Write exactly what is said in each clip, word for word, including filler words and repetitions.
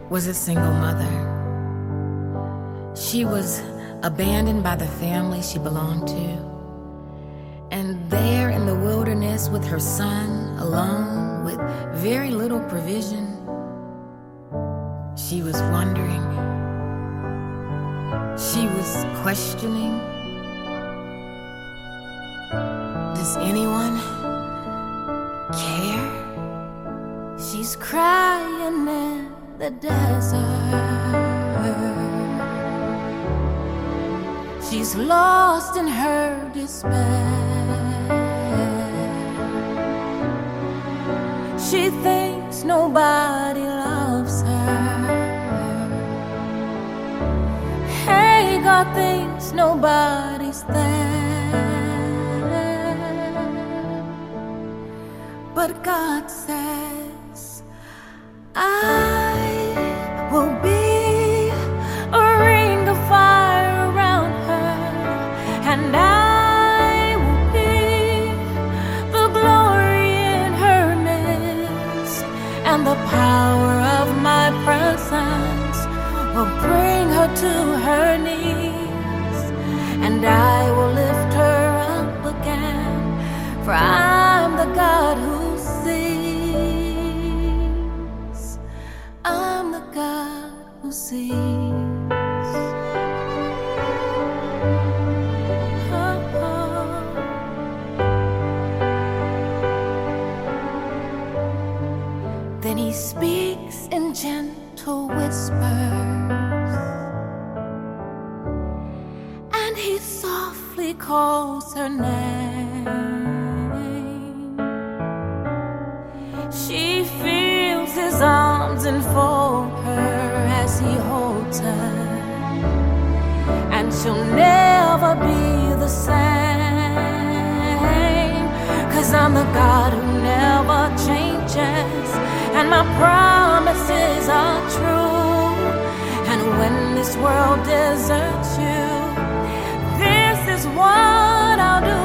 was a single mother. She was abandoned by the family she belonged to. And there in the wilderness with her son, alone, with very little provision, she was wondering. She was questioning. Does anyone care? She's crying in the desert. She's lost in her despair. She thinks nobody loves her. Hey, God thinks nobody's there. But God says, I will be a ring of fire around her, and I will be the glory in her midst, and the power of my presence will bring her to her knees, and I will lift her up again, for I'm the God who sees. I'm the God who sees. Then he speaks in gentle whispers, and he softly calls her name. She feels his arms enfold her as he holds her, and she'll never be the same, 'cause I'm the God who never changes, and my promises are true. And when this world deserts you, this is what I'll do.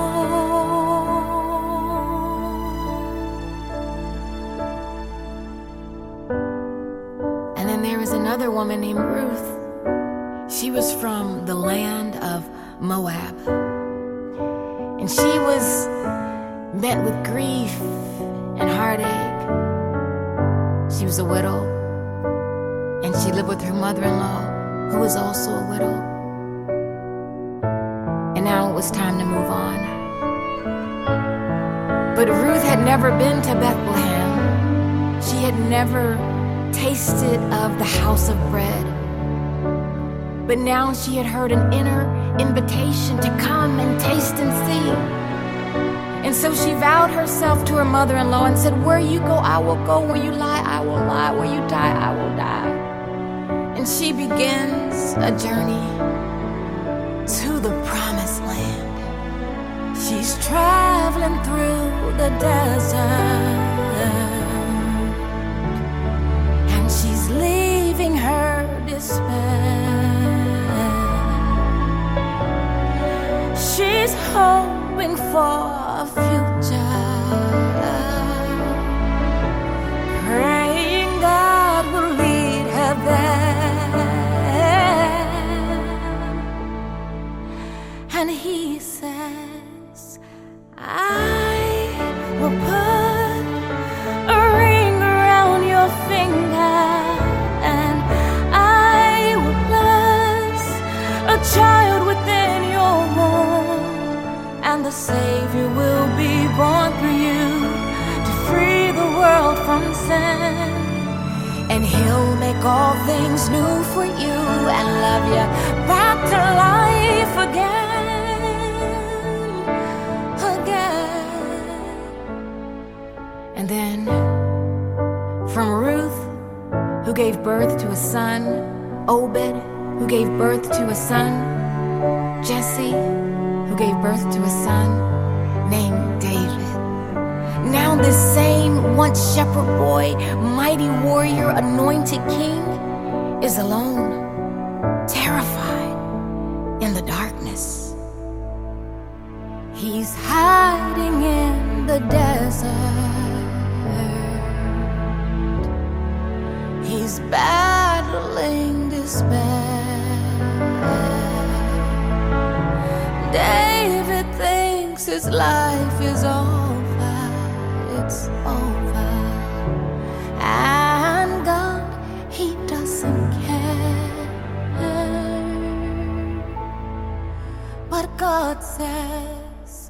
And then there was another woman named Ruth. She was from the land of Moab, and she was met with grief and heartache. She was a widow, and she lived with her mother-in-law, who was also a widow. And now it was time to move on. But Ruth had never been to Bethlehem. She had never tasted of the house of bread. But now she had heard an inner invitation to come and taste and see. And so she vowed herself to her mother-in-law and said, where you go, I will go. Where you lie, I will lie. Where you die, I will die. And she begins a journey to the promised land. She's traveling through the desert, and she's leaving her despair. She's hoping for a future, praying God will lead her there. And he says, I will put a ring around your finger, and I will bless a child within your womb, and the Savior will be born through you to free the world from sin. And he'll make all things new for you and love you back to life again, again. And then from Ruth, who gave birth to a son, Obed, who gave birth to a son, Jesse, who gave birth to a son named David. Now this same once shepherd boy, mighty warrior, anointed king, is alone, terrified in the darkness. He's hiding in the desert. He's he's battling despair. David thinks his life is over, it's over, and God, he doesn't care. But God says,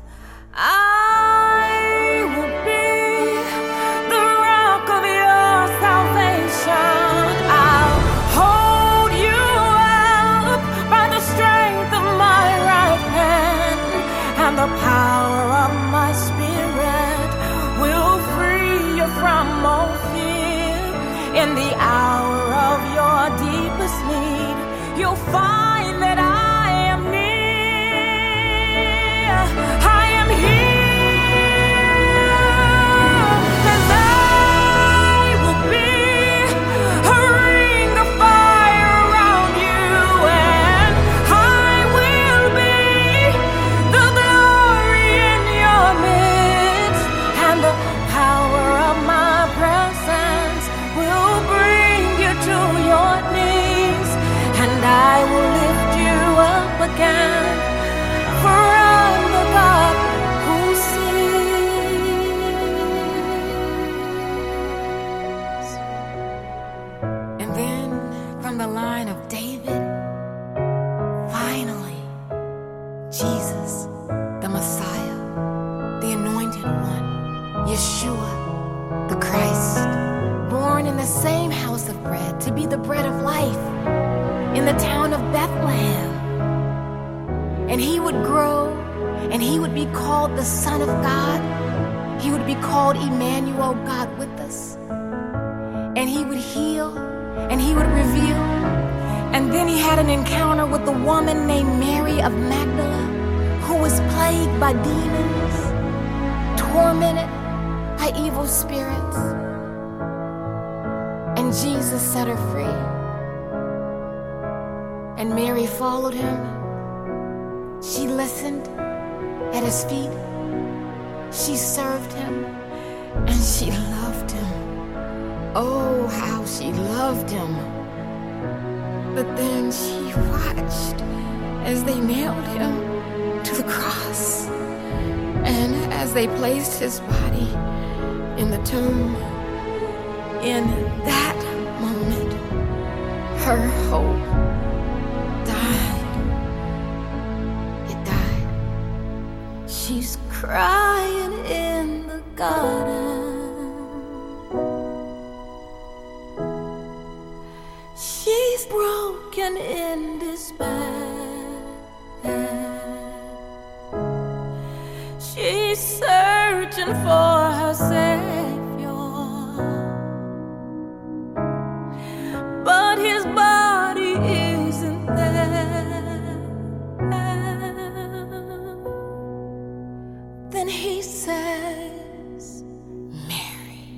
I will be the rock of your salvation. I'll hold you up by the strength of my right hand, and the power of my spirit will free you from all fear. In the hour of your deepest need, you'll find that I am near. I am here, 'cause I will be a ring of fire around you, and I will be the glory in your midst, and the power of my presence will bring you to your knees, and I will lift you up again, for I'm the God who sees. And then from the line of David, finally, Jesus, the Messiah, the Anointed One, Yeshua, the Christ, born in the same house of bread to be the bread of life in the town of Bethlehem. And he would grow, and he would be called the Son of God. He would be called Emmanuel, God with us. And he would heal, and he would reveal. And then he had an encounter with a woman named Mary of Magdala, who was plagued by demons, tormented by evil spirits. And Jesus set her free. And Mary followed him. She listened at his feet. She served him, and she loved him. Oh, how she loved him. But then she watched as they nailed him to the cross, and as they placed his body in the tomb. In that moment, her hope died. It died. She's crying in the garden. She's broken in despair. She's searching for her Savior, but his body isn't there. Then he says, Mary.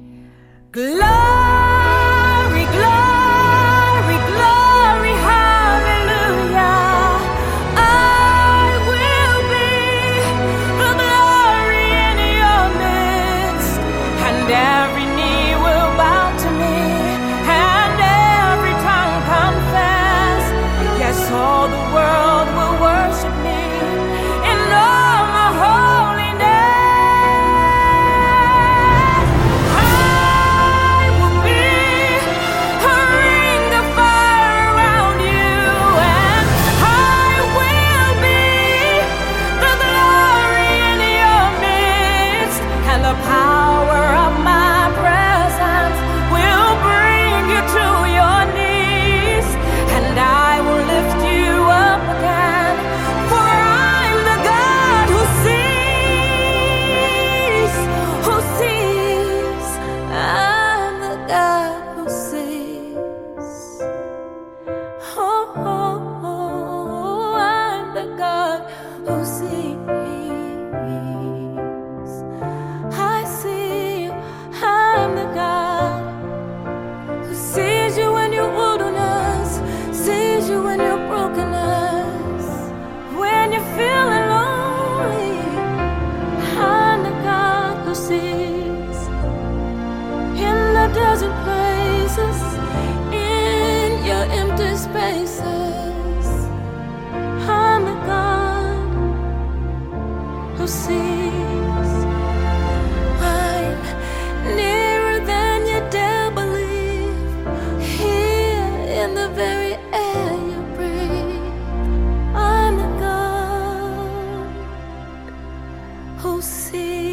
Glory, glory, glory, hallelujah. I will be the glory sees. I'm nearer than you dare believe, here in the very air you breathe. I'm the God who sees.